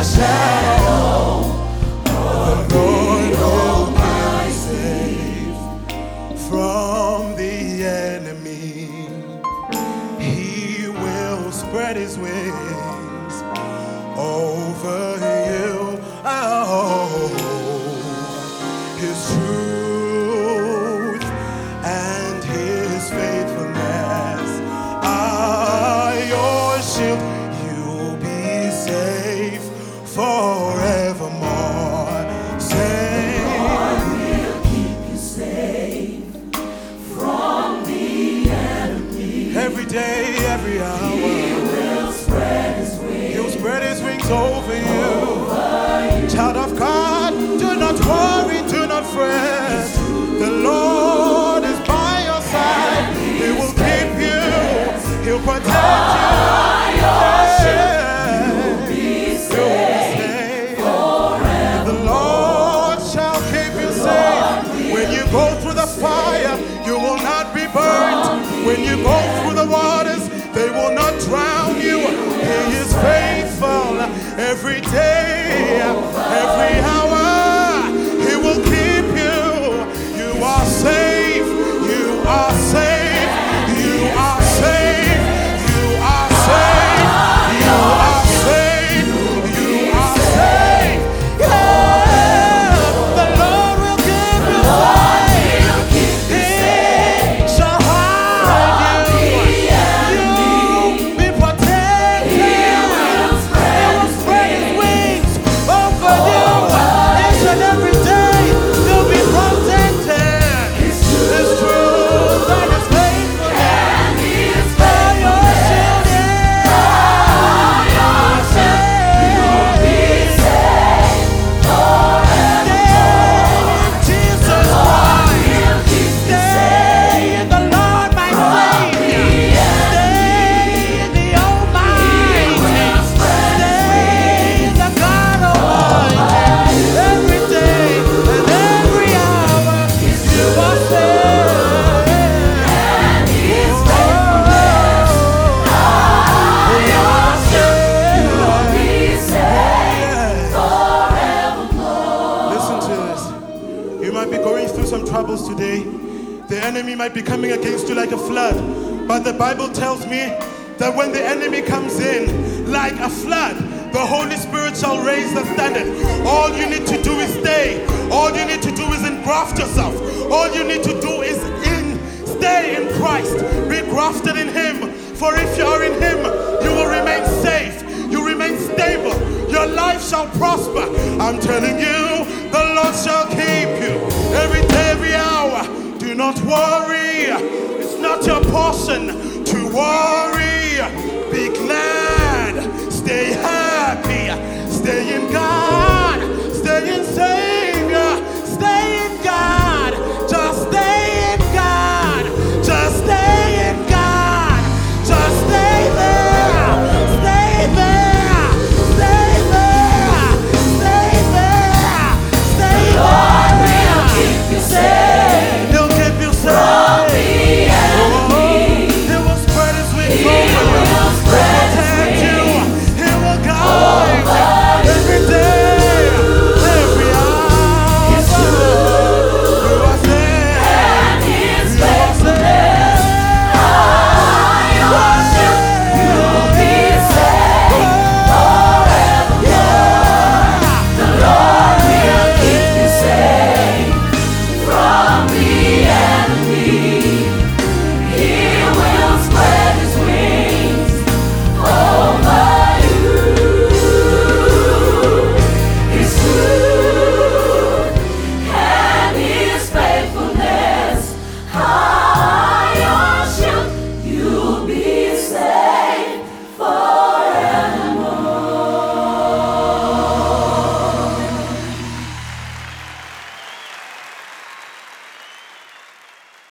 shadow of the Lord will be safe from the enemy. He will spread his wings over you. Oh, his truth and his faithfulness are your shield. You'll be safe forevermore. God will keep you safe from the enemy. Every day, every hour. He will spread his wings. He'll spread his wings over you. Child of God, do not worry, do not fret. The Lord is by your side. He will keep you. He'll protect you. You'll be safe forever. The Lord shall keep you safe. When you go through the fire, you will not be burnt. When you go through the waters, they will not drown you. He is faithful every day, every hour. He will keep you. You are safe. You are safe. You are safe. You are safe. You are safe. You are safe. Yeah. The Lord will keep you safe. He shall hide you. You'll be protected. He will spread his wings over you. Each and every day you'll be protected. His truth and his faithfulness are your shield. You'll be safe forever. Jesus Christ. Stay in the Lord my Savior. Stay in the Almighty. Stay in the God Almighty. Every day and every hour you are safe. And his faithfulness are your shield. You'll be safe forevermore. Listen to this. You might be going through some troubles today. The enemy might be coming against you like a flood. But the Bible tells me that when the enemy comes in like a flood, the Holy Spirit shall raise the standard. All you need to do is stay. All you need to do is engraft yourself. All you need to do is stay in Christ. Be grafted in Him. For if you are in Him, you will remain safe. You remain stable. Your life shall prosper. I'm telling you, the Lord shall keep you every day, every hour. Do not worry. It's not your portion to worry. Be glad. Stay happy.